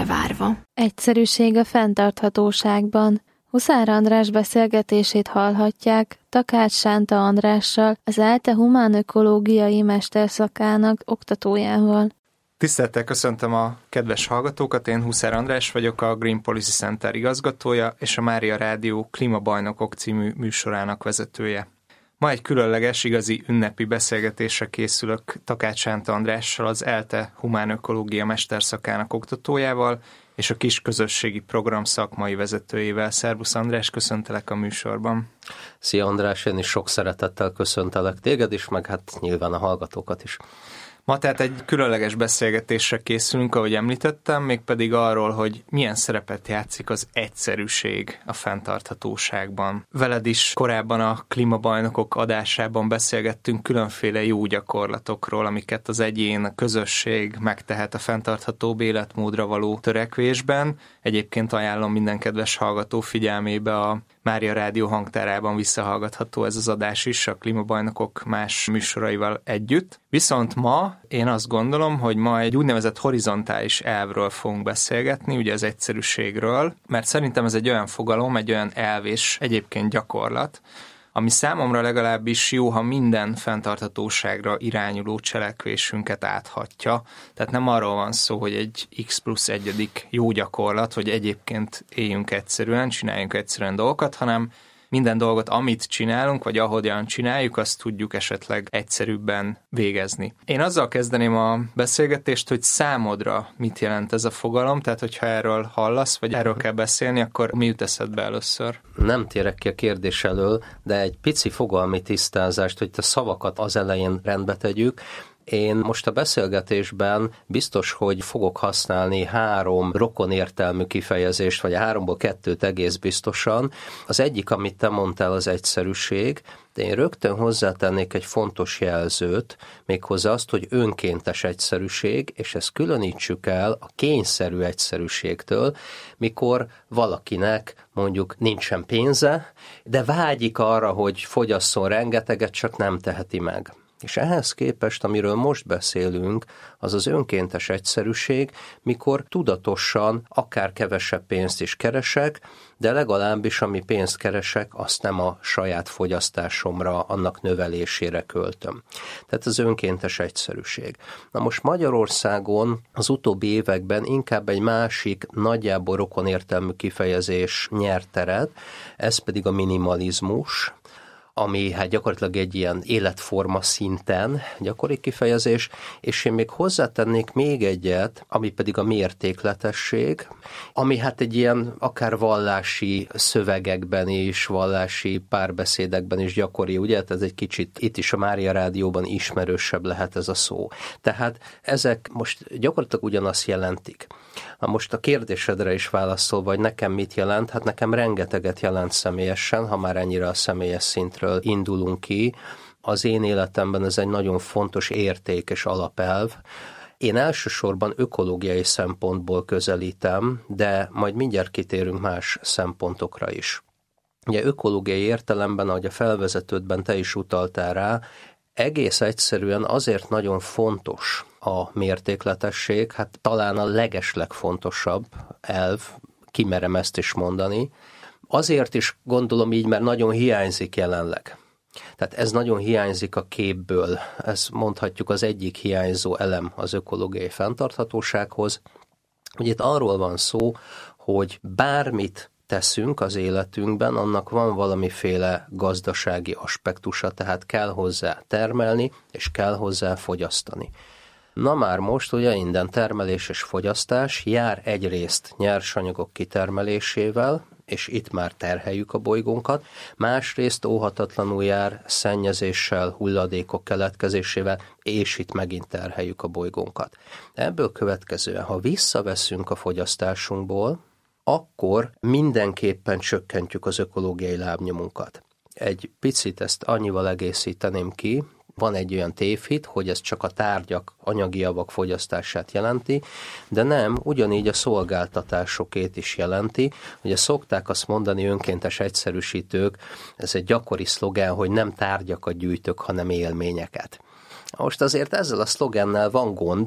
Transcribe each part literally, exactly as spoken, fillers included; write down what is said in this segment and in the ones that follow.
várva. Egyszerűség a fenntarthatóságban. Huszár András beszélgetését hallhatják Takács Sánta Andrással, az ELTE humánökológiai mesterszakának oktatójával. Tisztelettel köszöntöm a kedves hallgatókat, én Huszár András vagyok, a Green Policy Center igazgatója és a Mária Rádió Klímabajnokok című műsorának vezetője. Ma egy különleges, igazi ünnepi beszélgetésre készülök Takács Sánta Andrással, az ELTE humánökológia mesterszakának oktatójával és a kis közösségi program szakmai vezetőjével. Szervusz András, köszöntelek a műsorban. Szia András, én is sok szeretettel köszöntelek téged is, meg hát nyilván a hallgatókat is. Ma tehát egy különleges beszélgetésre készülünk, ahogy említettem, mégpedig arról, hogy milyen szerepet játszik az egyszerűség a fenntarthatóságban. Veled is korábban a Klímabajnokok adásában beszélgettünk különféle jó gyakorlatokról, amiket az egyén, a közösség megtehet a fenntarthatóbb életmódra való törekvésben. Egyébként ajánlom minden kedves hallgató figyelmébe, a Mária Rádió hangtárában visszahallgatható ez az adás is a Klímabajnokok más műsoraival együtt. Viszont ma én azt gondolom, hogy ma egy úgynevezett horizontális elvről fogunk beszélgetni, ugye az egyszerűségről, mert szerintem ez egy olyan fogalom, egy olyan elv és egyébként gyakorlat, ami számomra legalábbis jó, ha minden fenntarthatóságra irányuló cselekvésünket áthatja. Tehát nem arról van szó, hogy egy X plusz egyedik jó gyakorlat, hogy egyébként éljünk egyszerűen, csináljunk egyszerűen dolgokat, hanem minden dolgot, amit csinálunk, vagy ahogyan csináljuk, azt tudjuk esetleg egyszerűbben végezni. Én azzal kezdeném a beszélgetést, hogy számodra mit jelent ez a fogalom, tehát hogyha erről hallasz, vagy erről kell beszélni, akkor mi jut eszedbe először? Nem térek ki a kérdés elől, de egy pici fogalmi tisztázást, hogy a szavakat az elején rendbe tegyük. Én most a beszélgetésben biztos, hogy fogok használni három rokonértelmű kifejezést, vagy a háromból kettőt egész biztosan. Az egyik, amit te mondtál, az egyszerűség, de én rögtön hozzátennék egy fontos jelzőt, méghozzá azt, hogy önkéntes egyszerűség, és ezt különítsük el a kényszerű egyszerűségtől, mikor valakinek mondjuk nincsen pénze, de vágyik arra, hogy fogyasszon rengeteget, csak nem teheti meg. És ehhez képest, amiről most beszélünk, az az önkéntes egyszerűség, mikor tudatosan akár kevesebb pénzt is keresek, de legalábbis ami pénzt keresek, azt nem a saját fogyasztásomra, annak növelésére költöm. Tehát az önkéntes egyszerűség. Na most Magyarországon az utóbbi években inkább egy másik, nagyjából rokonértelmű kifejezés nyert teret, ez pedig a minimalizmus, ami hát gyakorlatilag egy ilyen életforma szinten gyakori kifejezés, és én még hozzátennék még egyet, ami pedig a mértékletesség, ami hát egy ilyen akár vallási szövegekben is, vallási párbeszédekben is gyakori, ugye? Ez egy kicsit itt is a Mária Rádióban ismerősebb lehet ez a szó. Tehát ezek most gyakorlatilag ugyanazt jelentik. Na most a kérdésedre is válaszolva, hogy nekem mit jelent, hát nekem rengeteget jelent személyesen, ha már ennyire a személyes szintről indulunk ki. Az én életemben ez egy nagyon fontos érték és alapelv. Én elsősorban ökológiai szempontból közelítem, de majd mindjárt kitérünk más szempontokra is. Ugye ökológiai értelemben, ahogy a felvezetődben te is utaltál rá, egész egyszerűen azért nagyon fontos a mértékletesség, hát talán a legeslegfontosabb elv, kimerem ezt is mondani. Azért is gondolom így, mert nagyon hiányzik jelenleg. Tehát ez nagyon hiányzik a képből. Ez mondhatjuk az egyik hiányzó elem az ökológiai fenntarthatósághoz. Ugye itt arról van szó, hogy bármit teszünk az életünkben, annak van valamiféle gazdasági aspektusa, tehát kell hozzá termelni, és kell hozzá fogyasztani. Na már most ugye minden termelés és fogyasztás jár egyrészt nyersanyagok kitermelésével, és itt már terheljük a bolygónkat, másrészt óhatatlanul jár szennyezéssel, hulladékok keletkezésével, és itt megint terheljük a bolygónkat. Ebből következően, ha visszaveszünk a fogyasztásunkból, akkor mindenképpen csökkentjük az ökológiai lábnyomunkat. Egy picit ezt annyival egészíteném ki, van egy olyan tévhit, hogy ez csak a tárgyak, anyagi javak fogyasztását jelenti, de nem, ugyanígy a szolgáltatásokét is jelenti. Ugye szokták azt mondani önkéntes egyszerűsítők, ez egy gyakori szlogán, hogy nem tárgyakat gyűjtök, hanem élményeket. Most azért ezzel a szlogennel van gond,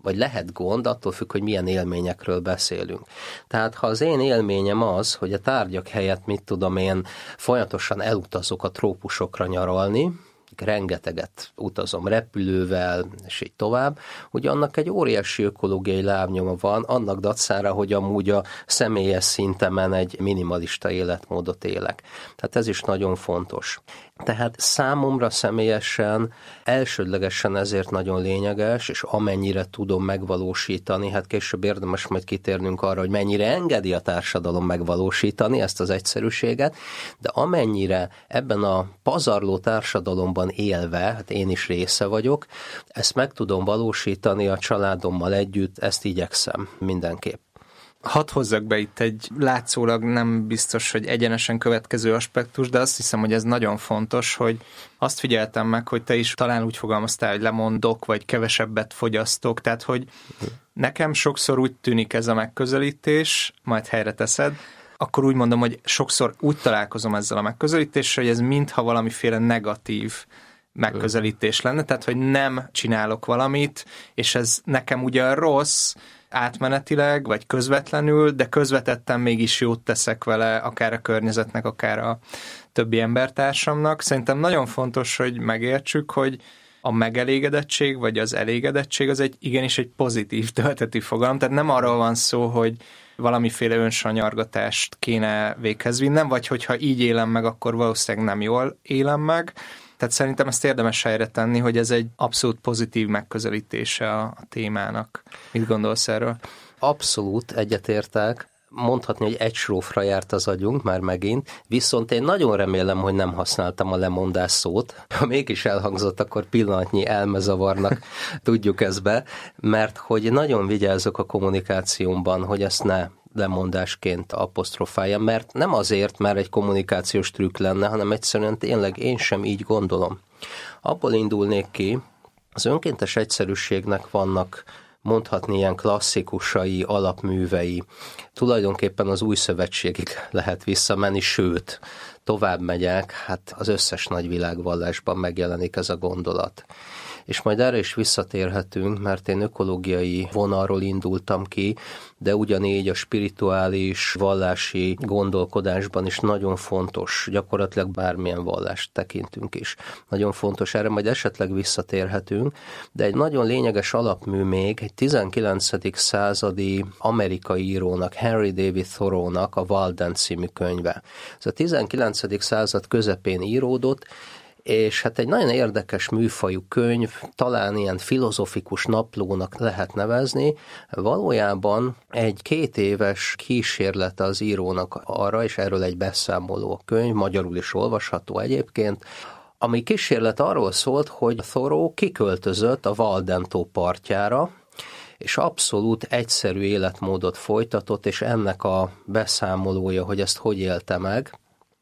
vagy lehet gond, attól függ, hogy milyen élményekről beszélünk. Tehát ha az én élményem az, hogy a tárgyak helyett, mit tudom én, folyamatosan elutazok a trópusokra nyaralni, rengeteget utazom repülővel, és így tovább, ugye annak egy óriási ökológiai lábnyoma van, annak dacára, hogy amúgy a személyes szintemen egy minimalista életmódot élek. Tehát ez is nagyon fontos. Tehát számomra személyesen elsődlegesen ezért nagyon lényeges, és amennyire tudom megvalósítani, hát később érdemes majd kitérnünk arra, hogy mennyire engedi a társadalom megvalósítani ezt az egyszerűséget, de amennyire ebben a pazarló társadalomban élve, hát én is része vagyok, ezt meg tudom valósítani a családommal együtt, ezt igyekszem mindenképp. Hadd hozzak be itt egy látszólag nem biztos, hogy egyenesen következő aspektus, de azt hiszem, hogy ez nagyon fontos, hogy azt figyeltem meg, hogy te is talán úgy fogalmaztál, hogy lemondok, vagy kevesebbet fogyasztok, tehát hogy nekem sokszor úgy tűnik ez a megközelítés, majd helyre teszed, akkor úgy mondom, hogy sokszor úgy találkozom ezzel a megközelítéssel, hogy ez mintha valamiféle negatív megközelítés lenne, tehát hogy nem csinálok valamit, és ez nekem ugyan rossz, átmenetileg, vagy közvetlenül, de közvetetten mégis jót teszek vele, akár a környezetnek, akár a többi embertársamnak. Szerintem nagyon fontos, hogy megértsük, hogy a megelégedettség, vagy az elégedettség az egy igenis egy pozitív tölteti fogalom, tehát nem arról van szó, hogy valamiféle önsanyargatást kéne véghez vinnem, vagy hogyha így élem meg, akkor valószínűleg nem jól élem meg. Tehát szerintem ezt érdemes helyre tenni, hogy ez egy abszolút pozitív megközelítése a, a témának. Mit gondolsz erről? Abszolút egyetértek. Mondhatni, hogy egy srófra járt az agyunk már megint, viszont én nagyon remélem, hogy nem használtam a lemondás szót. Ha mégis elhangzott, akkor pillanatnyi elmezavarnak tudjuk ezt be, mert hogy nagyon vigyázok a kommunikációmban, hogy ezt ne lemondásként apostrofálja, mert nem azért, mert egy kommunikációs trükk lenne, hanem egyszerűen tényleg én sem így gondolom. Abból indulnék ki, az önkéntes egyszerűségnek vannak mondhatni ilyen klasszikusai, alapművei. Tulajdonképpen az új szövetségig lehet visszamenni, sőt, tovább megyek, hát az összes nagy világvallásban megjelenik ez a gondolat. És majd erre is visszatérhetünk, mert én ökológiai vonalról indultam ki, de ugyanígy a spirituális, vallási gondolkodásban is nagyon fontos, gyakorlatilag bármilyen vallást tekintünk is. Nagyon fontos, erre majd esetleg visszatérhetünk, de egy nagyon lényeges alapmű még egy tizenkilencedik századi amerikai írónak, Henry David Thoreaunak a Walden című könyve. Ez a tizenkilencedik század közepén íródott, és hát egy nagyon érdekes műfajú könyv, talán ilyen filozofikus naplónak lehet nevezni, valójában egy két éves kísérlete az írónak arra, és erről egy beszámoló a könyv, magyarul is olvasható egyébként, ami kísérlet arról szólt, hogy Thoreau kiköltözött a Walden-tó partjára, és abszolút egyszerű életmódot folytatott, és ennek a beszámolója, hogy ezt hogy élte meg,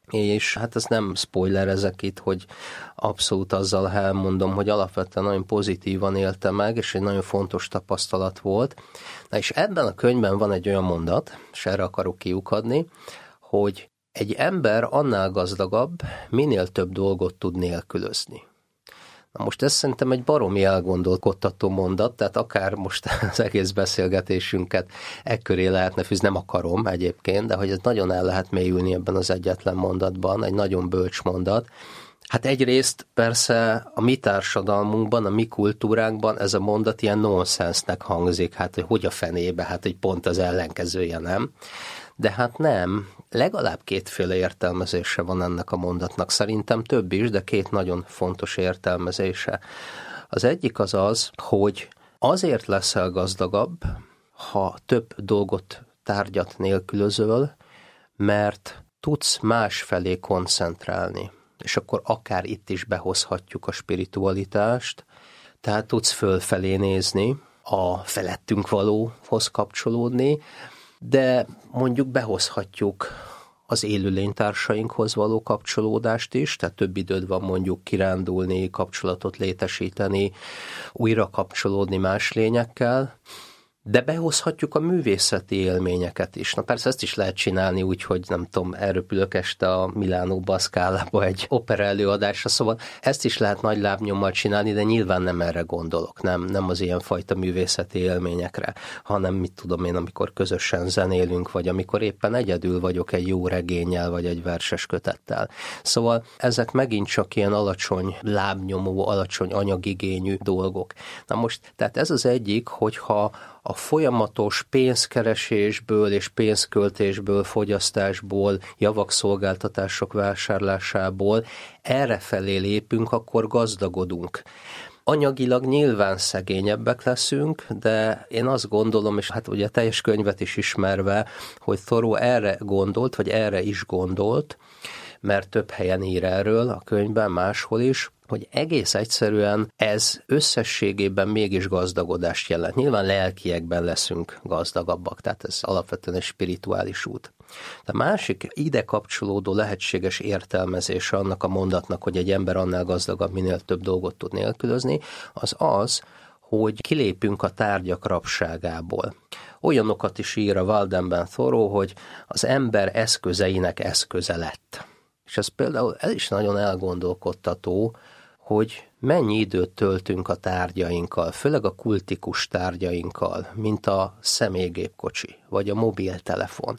és hát ez nem spoilerezek itt, hogy abszolút azzal elmondom, hogy alapvetően nagyon pozitívan élte meg, és egy nagyon fontos tapasztalat volt. Na és ebben a könyvben van egy olyan mondat, és erre akarok kiukadni, hogy egy ember annál gazdagabb, minél több dolgot tud nélkülözni. Na most ez szerintem egy baromi elgondolkodtató mondat, tehát akár most az egész beszélgetésünket ekköré lehetne fűzni, nem akarom egyébként, de hogy ez nagyon el lehet mélyülni ebben az egyetlen mondatban, egy nagyon bölcs mondat. Hát egyrészt persze a mi társadalmunkban, a mi kultúránkban ez a mondat ilyen nonsensnek hangzik, hát hogy hogy a fenébe, hát hogy pont az ellenkezője, nem? De hát nem, legalább kétféle értelmezése van ennek a mondatnak. Szerintem több is, de két nagyon fontos értelmezése. Az egyik az az, hogy azért leszel gazdagabb, ha több dolgot, tárgyat nélkülözöl, mert tudsz másfelé koncentrálni. És akkor akár itt is behozhatjuk a spiritualitást, tehát tudsz fölfelé nézni, a felettünk valóhoz kapcsolódni, de mondjuk behozhatjuk az élőlénytársainkhoz való kapcsolódást is, tehát több időd van mondjuk kirándulni, kapcsolatot létesíteni, újra kapcsolódni más lényekkel, De behozhatjuk a művészeti élményeket is. Na persze ezt is lehet csinálni úgy, hogy nem tudom, elröpülök este a Milánóba, a Scálába egy opera előadásra, szóval ezt is lehet nagy lábnyommal csinálni, de nyilván nem erre gondolok, nem, nem az ilyenfajta művészeti élményekre, hanem mit tudom én, amikor közösen zenélünk, vagy amikor éppen egyedül vagyok egy jó regénnyel, vagy egy verses kötettel. Szóval ezek megint csak ilyen alacsony lábnyomó, alacsony anyagigényű dolgok. Na most, tehát ez az egyik, hogyha a folyamatos pénzkeresésből és pénzköltésből, fogyasztásból, javak, szolgáltatások vásárlásából errefelé lépünk, akkor gazdagodunk. Anyagilag nyilván szegényebbek leszünk, de én azt gondolom, és hát ugye a teljes könyvet is ismerve, hogy Thoreau erre gondolt, vagy erre is gondolt, mert több helyen ír erről a könyvben, máshol is, hogy egész egyszerűen ez összességében mégis gazdagodást jelent. Nyilván lelkiekben leszünk gazdagabbak, tehát ez alapvetően egy spirituális út. De másik ide kapcsolódó lehetséges értelmezése annak a mondatnak, hogy egy ember annál gazdagabb, minél több dolgot tud nélkülözni, az az, hogy kilépünk a tárgyak rabságából. Olyanokat is ír a Waldenben Thoreau, hogy az ember eszközeinek eszköze lett. És ez például ez is nagyon elgondolkodtató, hogy mennyi időt töltünk a tárgyainkkal, főleg a kultikus tárgyainkkal, mint a személygépkocsi, vagy a mobiltelefon.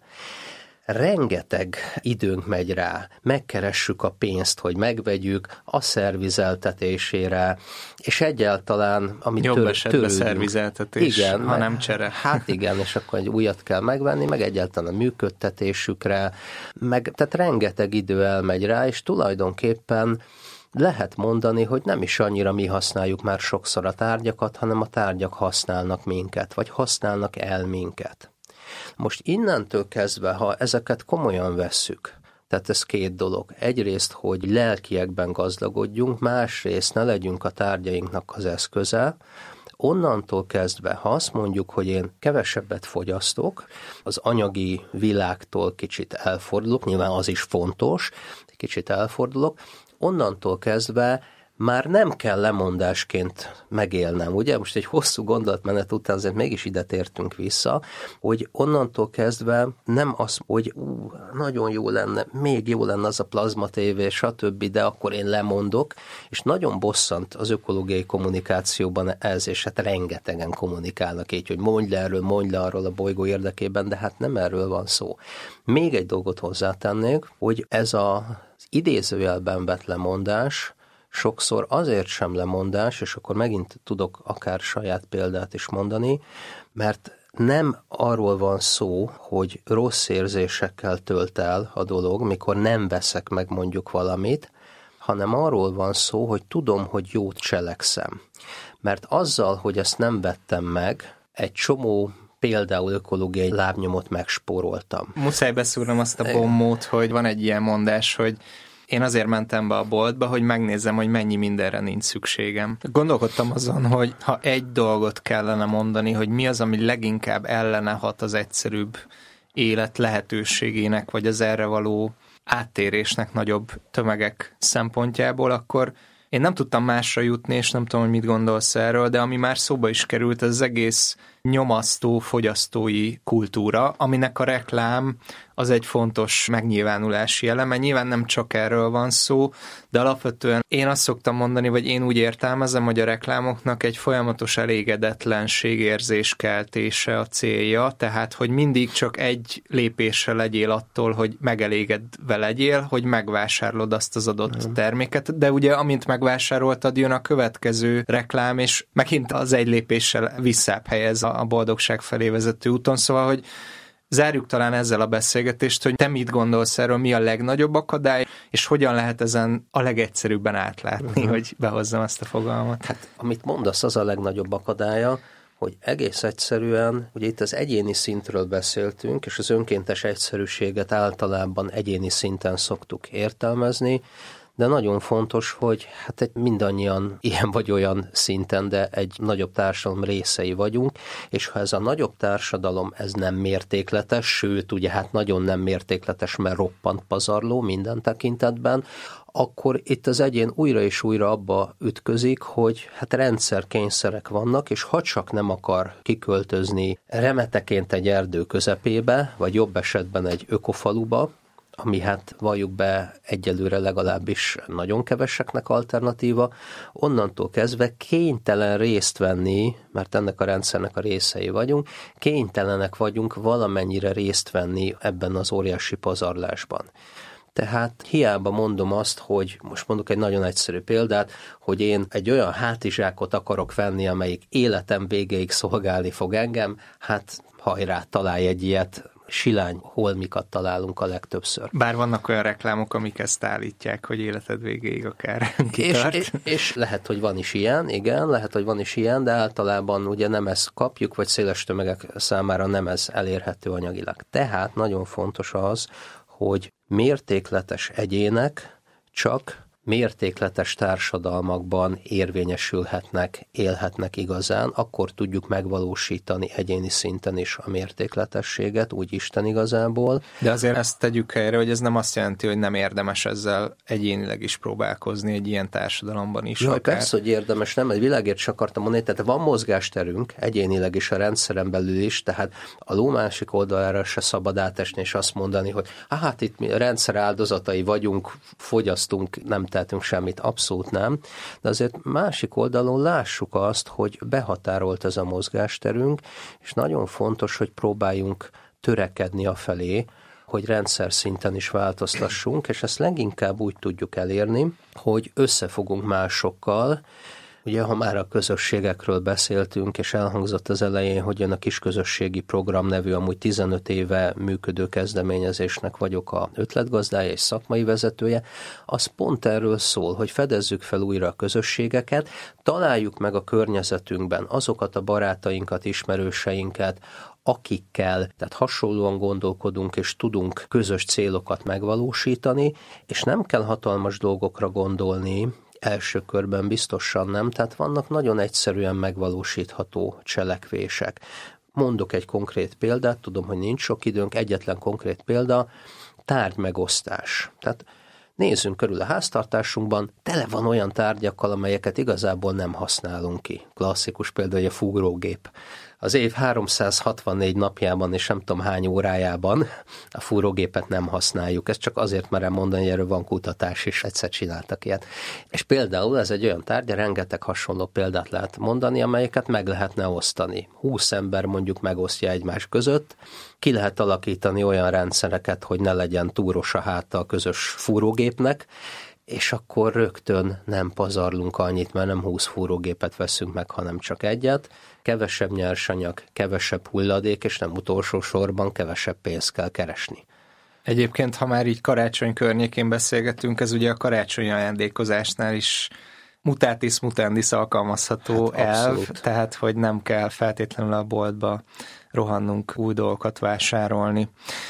Rengeteg időnk megy rá, megkeressük a pénzt, hogy megvegyük a szervizeltetésére, és egyáltalán, amit jobb tör, esetben törődünk. szervizeltetés, igen, ha meg, nem csere. Hát igen, és akkor egy újat kell megvenni, meg egyáltalán a működtetésükre, meg, tehát rengeteg idő elmegy rá, és tulajdonképpen lehet mondani, hogy nem is annyira mi használjuk már sokszor a tárgyakat, hanem a tárgyak használnak minket, vagy használnak el minket. Most innentől kezdve, ha ezeket komolyan vesszük, tehát ez két dolog. Egyrészt, hogy lelkiekben gazdagodjunk, másrészt ne legyünk a tárgyainknak az eszköze, onnantól kezdve, ha azt mondjuk, hogy én kevesebbet fogyasztok, az anyagi világtól kicsit elfordulok, nyilván az is fontos, kicsit elfordulok, onnantól kezdve már nem kell lemondásként megélnem, ugye? Most egy hosszú gondolatmenet után azért mégis ide tértünk vissza, hogy onnantól kezdve nem az, hogy ú, nagyon jó lenne, még jó lenne az a plazma tévé, stb., de akkor én lemondok, és nagyon bosszant az ökológiai kommunikációban ez, és hát rengetegen kommunikálnak így, hogy mondj le erről, mondj le arról a bolygó érdekében, de hát nem erről van szó. Még egy dolgot hozzátennék, hogy ez az idézőjelben vett lemondás sokszor azért sem lemondás, és akkor megint tudok akár saját példát is mondani, mert nem arról van szó, hogy rossz érzésekkel tölt el a dolog, mikor nem veszek meg mondjuk valamit, hanem arról van szó, hogy tudom, hogy jót cselekszem. Mert azzal, hogy ezt nem vettem meg, egy csomó például ökológiai lábnyomot megspóroltam. Muszáj beszúrnom azt a bombót, hogy van egy ilyen mondás, hogy én azért mentem be a boltba, hogy megnézzem, hogy mennyi mindenre nincs szükségem. Gondolkodtam azon, hogy ha egy dolgot kellene mondani, hogy mi az, ami leginkább ellene hat az egyszerűbb élet lehetőségének, vagy az erre való áttérésnek nagyobb tömegek szempontjából, akkor én nem tudtam másra jutni, és nem tudom, hogy mit gondolsz erről, de ami már szóba is került, az egész nyomasztó fogyasztói kultúra, aminek a reklám az egy fontos megnyilvánulási eleme. Nyilván nem csak erről van szó, de alapvetően én azt szoktam mondani, vagy én úgy értelmezem, hogy a reklámoknak egy folyamatos elégedetlenségérzés keltése a célja, tehát hogy mindig csak egy lépésre legyél attól, hogy megelégedve legyél, hogy megvásárolod azt az adott mm. terméket, de ugye amint megvásároltad, jön a következő reklám, és megint az egy lépéssel visszább helyez a boldogság felé vezető úton, szóval, hogy zárjuk talán ezzel a beszélgetést, hogy te mit gondolsz erről, mi a legnagyobb akadály, és hogyan lehet ezen a legegyszerűbben átlátni, uh-huh. hogy behozzam ezt a fogalmat. Hát, amit mondasz, az a legnagyobb akadálya, hogy egész egyszerűen, ugye itt az egyéni szintről beszéltünk, és az önkéntes egyszerűséget általában egyéni szinten szoktuk értelmezni, de nagyon fontos, hogy hát egy mindannyian ilyen vagy olyan szinten, de egy nagyobb társadalom részei vagyunk, és ha ez a nagyobb társadalom, ez nem mértékletes, sőt, ugye hát nagyon nem mértékletes, mert roppant pazarló minden tekintetben, akkor itt az egyén újra és újra abba ütközik, hogy hát rendszerkényszerek vannak, és ha csak nem akar kiköltözni remeteként egy erdő közepébe, vagy jobb esetben egy ökofaluba, ami hát valljuk be egyelőre legalábbis nagyon keveseknek alternatíva, onnantól kezdve kénytelen részt venni, mert ennek a rendszernek a részei vagyunk, kénytelenek vagyunk valamennyire részt venni ebben az óriási pazarlásban. Tehát hiába mondom azt, hogy most mondok egy nagyon egyszerű példát, hogy én egy olyan hátizsákot akarok venni, amelyik életem végéig szolgálni fog engem, hát hajrá, találj egy ilyet, silány holmikat találunk a legtöbbször. Bár vannak olyan reklámok, amik ezt állítják, hogy életed végéig akár kitart. És, és, és lehet, hogy van is ilyen, igen, lehet, hogy van is ilyen, de általában ugye nem ezt kapjuk, vagy széles tömegek számára nem ez elérhető anyagilag. Tehát nagyon fontos az, hogy mértékletes egyének csak mértékletes társadalmakban érvényesülhetnek, élhetnek igazán, akkor tudjuk megvalósítani egyéni szinten is a mértékletességet, úgy Isten igazából. De azért ezt tegyük helyre, hogy ez nem azt jelenti, hogy nem érdemes ezzel egyénileg is próbálkozni egy ilyen társadalomban is. Ja, akár. Persze, hogy érdemes, nem, egy világért csak akartam mondani, tehát van mozgásterünk egyénileg is a rendszeren belül is, tehát a ló másik oldalára se szabad átesni és azt mondani, hogy hát itt mi a rendszer áldozatai vagyunk, fogyasztunk, nem tehetünk semmit, abszolút nem, de azért másik oldalon lássuk azt, hogy behatárolt ez a mozgásterünk, és nagyon fontos, hogy próbáljunk törekedni afelé, hogy rendszer szinten is változtassunk, és ezt leginkább úgy tudjuk elérni, hogy összefogunk másokkal. Ugye, ha már a közösségekről beszéltünk, és elhangzott az elején, hogy jön a Kisközösségi Program nevű, amúgy tizenöt éve működő kezdeményezésnek vagyok a ötletgazdája és szakmai vezetője, az pont erről szól, hogy fedezzük fel újra a közösségeket, találjuk meg a környezetünkben azokat a barátainkat, ismerőseinket, akikkel, tehát hasonlóan gondolkodunk, és tudunk közös célokat megvalósítani, és nem kell hatalmas dolgokra gondolni, első körben biztosan nem, tehát vannak nagyon egyszerűen megvalósítható cselekvések. Mondok egy konkrét példát, tudom, hogy nincs sok időnk, egyetlen konkrét példa, tárgymegosztás. Tehát nézzünk körül a háztartásunkban, tele van olyan tárgyakkal, amelyeket igazából nem használunk ki. Klasszikus példa, hogy a fúrógép. Az év háromszázhatvannégy napjában és nem tudom hány órájában a fúrógépet nem használjuk. Ez csak azért merem mondani, hogy erről van kutatás, és egyszer csináltak ilyet. És például ez egy olyan tárgy, rengeteg hasonló példát lehet mondani, amelyeket meg lehetne osztani. húsz ember mondjuk megosztja egymás között, ki lehet alakítani olyan rendszereket, hogy ne legyen túros a háta a közös fúrógépnek, és akkor rögtön nem pazarlunk annyit, mert nem húsz fúrógépet veszünk meg, hanem csak egyet. Kevesebb nyersanyag, kevesebb hulladék, és nem utolsó sorban kevesebb pénzt kell keresni. Egyébként, ha már így karácsony környékén beszélgetünk, ez ugye a karácsonyi ajándékozásnál is mutatis mutandis alkalmazható hát, elv, tehát hogy nem kell feltétlenül a boltba rohannunk új dolgokat vásárolni.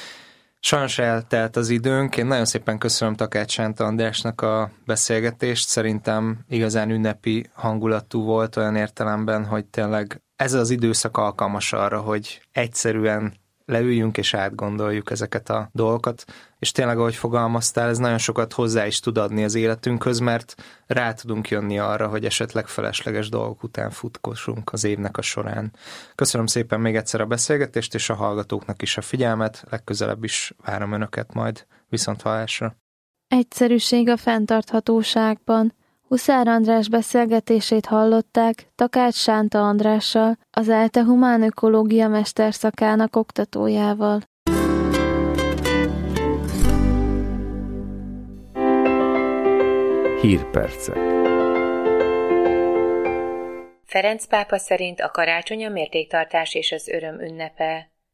Sajnos eltelt az időnk, én nagyon szépen köszönöm Takács Sánta Andrásnak a beszélgetést, szerintem igazán ünnepi hangulatú volt olyan értelemben, hogy tényleg ez az időszak alkalmas arra, hogy egyszerűen leüljünk és átgondoljuk ezeket a dolgokat, és tényleg, ahogy fogalmaztál, ez nagyon sokat hozzá is tud adni az életünkhöz, mert rá tudunk jönni arra, hogy esetleg felesleges dolgok után futkosunk az évnek a során. Köszönöm szépen még egyszer a beszélgetést, és a hallgatóknak is a figyelmet, legközelebb is várom önöket majd viszonthallásra. Egyszerűség a fenntarthatóságban. Huszár András beszélgetését hallották Takács Sánta Andrással, az ELTE humánökológia mesterszakának oktatójával. Hírpercek. Ferenc pápa szerint a karácsony a mértéktartás és az öröm ünnepe.